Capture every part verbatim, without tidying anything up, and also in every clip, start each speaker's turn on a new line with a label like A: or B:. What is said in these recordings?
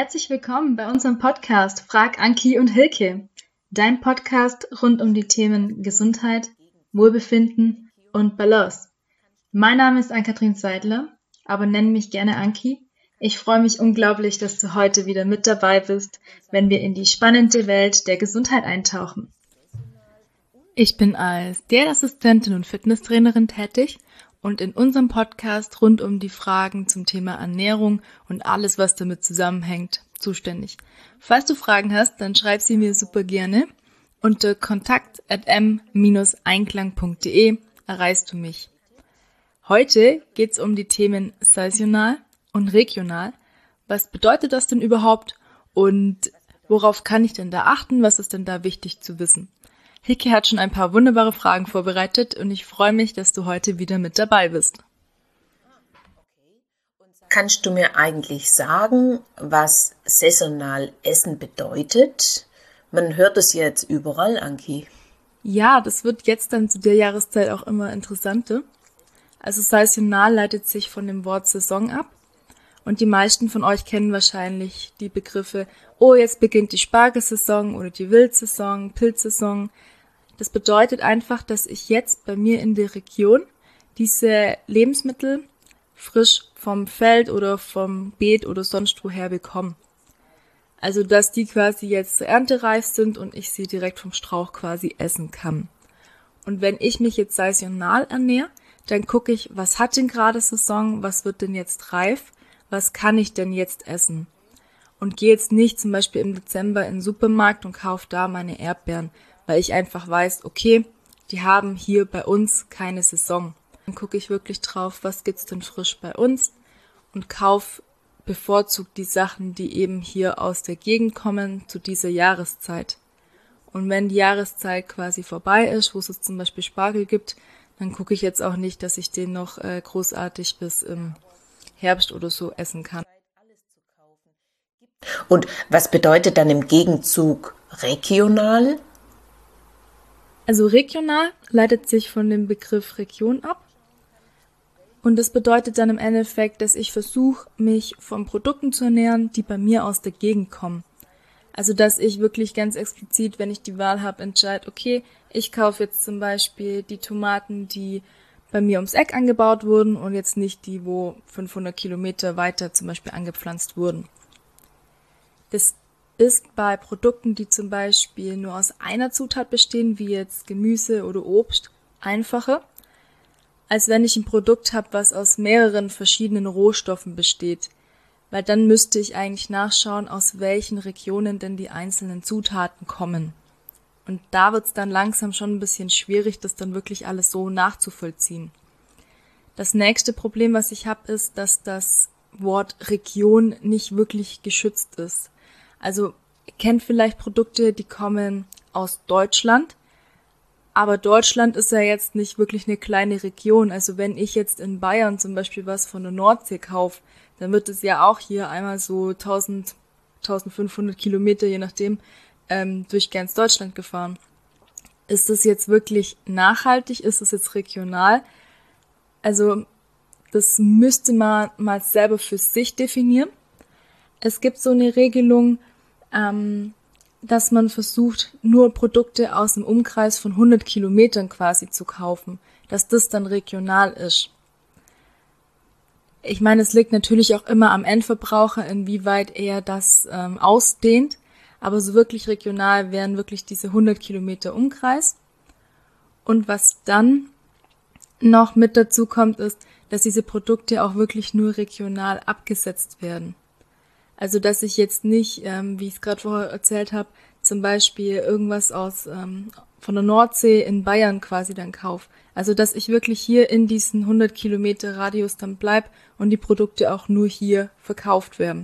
A: Herzlich willkommen bei unserem Podcast Frag Anki und Hilke, dein Podcast rund um die Themen Gesundheit, Wohlbefinden und Balance. Mein Name ist Ann-Kathrin Seidler, aber nenn mich gerne Anki. Ich freue mich unglaublich, dass du heute wieder mit dabei bist, wenn wir in die spannende Welt der Gesundheit eintauchen.
B: Ich bin als Diätassistentin und Fitnesstrainerin tätig und in unserem Podcast rund um die Fragen zum Thema Ernährung und alles, was damit zusammenhängt, zuständig. Falls du Fragen hast, dann schreib sie mir super gerne. Unter kontakt at m einklang punkt de erreichst du mich. Heute geht's um die Themen saisonal und regional. Was bedeutet das denn überhaupt und worauf kann ich denn da achten? Was ist denn da wichtig zu wissen? Hilke hat schon ein paar wunderbare Fragen vorbereitet und ich freue mich, dass du heute wieder mit dabei bist.
C: Kannst du mir eigentlich sagen, was saisonal Essen bedeutet? Man hört es jetzt überall, Anki.
B: Ja, das wird jetzt dann zu der Jahreszeit auch immer interessanter. Also saisonal leitet sich von dem Wort Saison ab. Und die meisten von euch kennen wahrscheinlich die Begriffe, oh, jetzt beginnt die Spargelsaison oder die Wildsaison, Pilzsaison. Das bedeutet einfach, dass ich jetzt bei mir in der Region diese Lebensmittel frisch vom Feld oder vom Beet oder sonst woher bekomme. Also, dass die quasi jetzt erntereif sind und ich sie direkt vom Strauch quasi essen kann. Und wenn ich mich jetzt saisonal ernähre, dann gucke ich, was hat denn gerade Saison, was wird denn jetzt reif, was kann ich denn jetzt essen? Und gehe jetzt nicht zum Beispiel im Dezember in den Supermarkt und kaufe da meine Erdbeeren, weil ich einfach weiß, okay, die haben hier bei uns keine Saison. Dann gucke ich wirklich drauf, was gibt's denn frisch bei uns und kaufe bevorzugt die Sachen, die eben hier aus der Gegend kommen, zu dieser Jahreszeit. Und wenn die Jahreszeit quasi vorbei ist, wo es jetzt zum Beispiel Spargel gibt, dann gucke ich jetzt auch nicht, dass ich den noch äh, großartig bis im Herbst oder so essen kann.
C: Und was bedeutet dann im Gegenzug regional?
B: Also regional leitet sich von dem Begriff Region ab. Und das bedeutet dann im Endeffekt, dass ich versuche, mich von Produkten zu ernähren, die bei mir aus der Gegend kommen. Also dass ich wirklich ganz explizit, wenn ich die Wahl habe, entscheide, okay, ich kaufe jetzt zum Beispiel die Tomaten, die bei mir ums Eck angebaut wurden und jetzt nicht die, wo fünfhundert Kilometer weiter zum Beispiel angepflanzt wurden. Das ist bei Produkten, die zum Beispiel nur aus einer Zutat bestehen, wie jetzt Gemüse oder Obst, einfacher, als wenn ich ein Produkt habe, was aus mehreren verschiedenen Rohstoffen besteht. Weil dann müsste ich eigentlich nachschauen, aus welchen Regionen denn die einzelnen Zutaten kommen. Und da wird es dann langsam schon ein bisschen schwierig, das dann wirklich alles so nachzuvollziehen. Das nächste Problem, was ich habe, ist, dass das Wort Region nicht wirklich geschützt ist. Also ihr kennt vielleicht Produkte, die kommen aus Deutschland, aber Deutschland ist ja jetzt nicht wirklich eine kleine Region. Also wenn ich jetzt in Bayern zum Beispiel was von der Nordsee kaufe, dann wird es ja auch hier einmal so tausend, tausendfünfhundert Kilometer, je nachdem, ähm, durch ganz Deutschland gefahren. Ist das jetzt wirklich nachhaltig? Ist das jetzt regional? Also das müsste man mal selber für sich definieren. Es gibt so eine Regelung, ähm, dass man versucht, nur Produkte aus einem Umkreis von hundert Kilometern quasi zu kaufen, dass das dann regional ist. Ich meine, es liegt natürlich auch immer am Endverbraucher, inwieweit er das ähm, ausdehnt, aber so wirklich regional wären wirklich diese hundert Kilometer Umkreis. Und was dann noch mit dazu kommt, ist, dass diese Produkte auch wirklich nur regional abgesetzt werden. Also dass ich jetzt nicht, ähm, wie ich es gerade vorher erzählt habe, zum Beispiel irgendwas aus ähm, von der Nordsee in Bayern quasi dann kaufe. Also dass ich wirklich hier in diesen hundert Kilometer Radius dann bleib und die Produkte auch nur hier verkauft werden.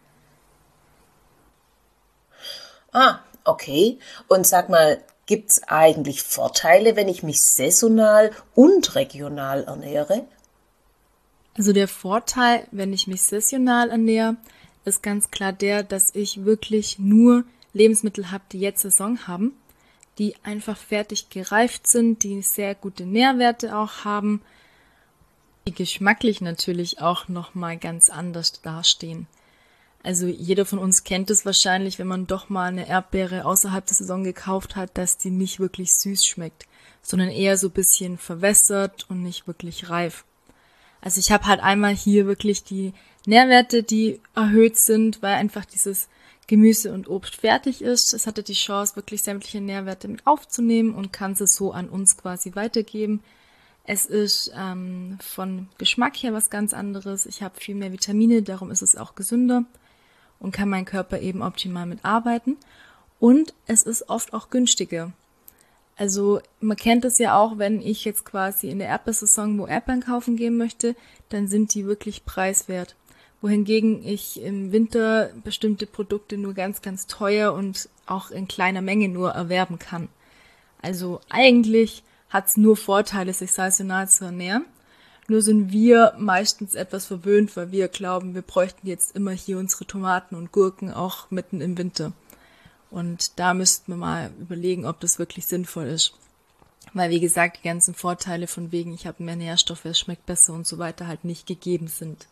C: Ah, okay. Und sag mal, gibt's eigentlich Vorteile, wenn ich mich saisonal und regional ernähre?
B: Also der Vorteil, wenn ich mich saisonal ernähre, ist ganz klar der, dass ich wirklich nur Lebensmittel habe, die jetzt Saison haben, die einfach fertig gereift sind, die sehr gute Nährwerte auch haben, die geschmacklich natürlich auch nochmal ganz anders dastehen. Also jeder von uns kennt es wahrscheinlich, wenn man doch mal eine Erdbeere außerhalb der Saison gekauft hat, dass die nicht wirklich süß schmeckt, sondern eher so ein bisschen verwässert und nicht wirklich reif. Also ich habe halt einmal hier wirklich die Nährwerte, die erhöht sind, weil einfach dieses Gemüse und Obst fertig ist. Es hatte die Chance, wirklich sämtliche Nährwerte mit aufzunehmen und kann sie so an uns quasi weitergeben. Es ist ähm, von Geschmack her was ganz anderes. Ich habe viel mehr Vitamine, darum ist es auch gesünder und kann mein Körper eben optimal mitarbeiten. Und es ist oft auch günstiger. Also man kennt es ja auch, wenn ich jetzt quasi in der Erdbeersaison wo Erdbeeren kaufen gehen möchte, dann sind die wirklich preiswert. Wohingegen ich im Winter bestimmte Produkte nur ganz, ganz teuer und auch in kleiner Menge nur erwerben kann. Also eigentlich hat es nur Vorteile, sich saisonal zu ernähren. Nur sind wir meistens etwas verwöhnt, weil wir glauben, wir bräuchten jetzt immer hier unsere Tomaten und Gurken auch mitten im Winter. Und da müssten wir mal überlegen, ob das wirklich sinnvoll ist. Weil, wie gesagt, die ganzen Vorteile von wegen, ich habe mehr Nährstoffe, es schmeckt besser und so weiter halt nicht gegeben sind.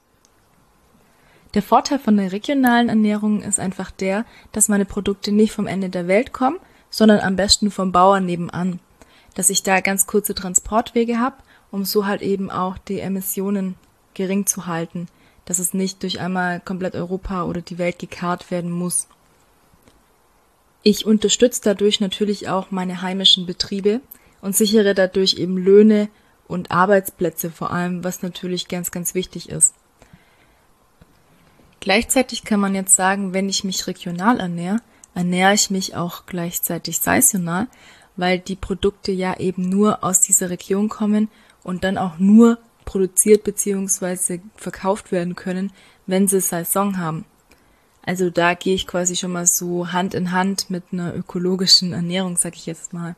B: Der Vorteil von der regionalen Ernährung ist einfach der, dass meine Produkte nicht vom Ende der Welt kommen, sondern am besten vom Bauern nebenan. Dass ich da ganz kurze Transportwege habe, um so halt eben auch die Emissionen gering zu halten. Dass es nicht durch einmal komplett Europa oder die Welt gekarrt werden muss. Ich unterstütze dadurch natürlich auch meine heimischen Betriebe und sichere dadurch eben Löhne und Arbeitsplätze vor allem, was natürlich ganz, ganz wichtig ist. Gleichzeitig kann man jetzt sagen, wenn ich mich regional ernähre, ernähre ich mich auch gleichzeitig saisonal, weil die Produkte ja eben nur aus dieser Region kommen und dann auch nur produziert bzw. verkauft werden können, wenn sie Saison haben. Also da gehe ich quasi schon mal so Hand in Hand mit einer ökologischen Ernährung, sag ich jetzt mal.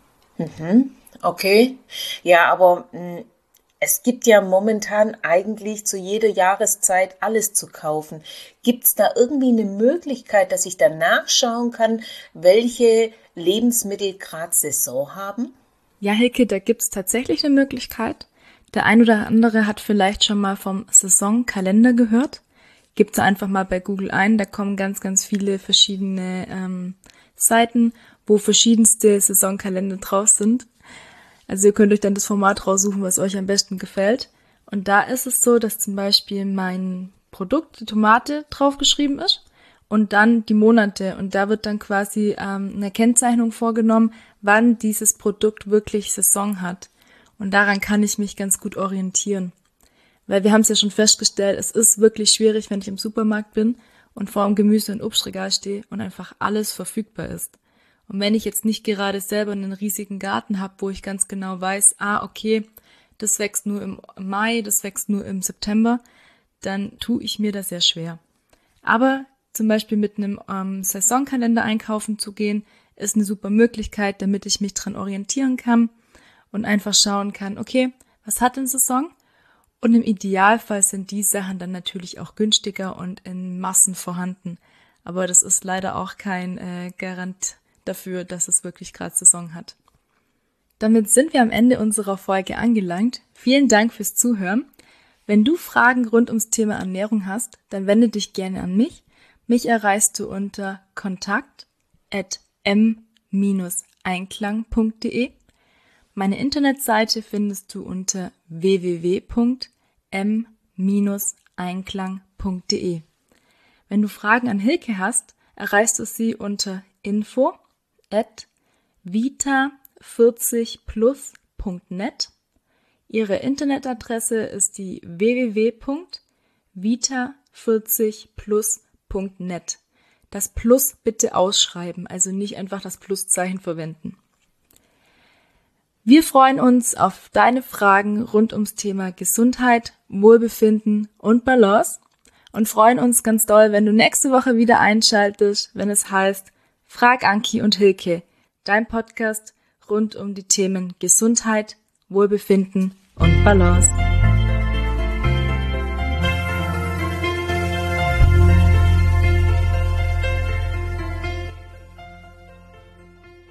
C: Mhm, okay. Ja, aber mh, es gibt ja momentan eigentlich zu jeder Jahreszeit alles zu kaufen. Gibt es da irgendwie eine Möglichkeit, dass ich da nachschauen kann, welche Lebensmittel gerade Saison haben?
B: Ja, Hilke, da gibt's tatsächlich eine Möglichkeit. Der ein oder andere hat vielleicht schon mal vom Saisonkalender gehört. Gibt's einfach mal bei Google ein, da kommen ganz, ganz viele verschiedene ähm, Seiten, wo verschiedenste Saisonkalender drauf sind. Also ihr könnt euch dann das Format raussuchen, was euch am besten gefällt. Und da ist es so, dass zum Beispiel mein Produkt, die Tomate, draufgeschrieben ist und dann die Monate. Und da wird dann quasi ähm, eine Kennzeichnung vorgenommen, wann dieses Produkt wirklich Saison hat. Und daran kann ich mich ganz gut orientieren. Weil wir haben es ja schon festgestellt, es ist wirklich schwierig, wenn ich im Supermarkt bin und vor dem Gemüse- und Obstregal stehe und einfach alles verfügbar ist. Und wenn ich jetzt nicht gerade selber einen riesigen Garten habe, wo ich ganz genau weiß, ah, okay, das wächst nur im Mai, das wächst nur im September, dann tue ich mir das sehr schwer. Aber zum Beispiel mit einem ähm, Saisonkalender einkaufen zu gehen, ist eine super Möglichkeit, damit ich mich dran orientieren kann und einfach schauen kann, okay, was hat denn Saison? Und im Idealfall sind die Sachen dann natürlich auch günstiger und in Massen vorhanden. Aber das ist leider auch kein äh, Garant dafür, dass es wirklich gerade Saison hat. Damit sind wir am Ende unserer Folge angelangt. Vielen Dank fürs Zuhören. Wenn du Fragen rund ums Thema Ernährung hast, dann wende dich gerne an mich. Mich erreichst du unter kontakt at m einklang punkt de. Meine Internetseite findest du unter w w w punkt m einklang punkt de. Wenn du Fragen an Hilke hast, erreichst du sie unter info at vita vierzig plus punkt net. Ihre Internetadresse ist die w w w punkt vita vierzig plus punkt net. Das Plus bitte ausschreiben, also nicht einfach das Pluszeichen verwenden. Wir freuen uns auf deine Fragen rund ums Thema Gesundheit, Wohlbefinden und Balance und freuen uns ganz doll, wenn du nächste Woche wieder einschaltest, wenn es heißt Frag Anki und Hilke, dein Podcast rund um die Themen Gesundheit, Wohlbefinden und Balance.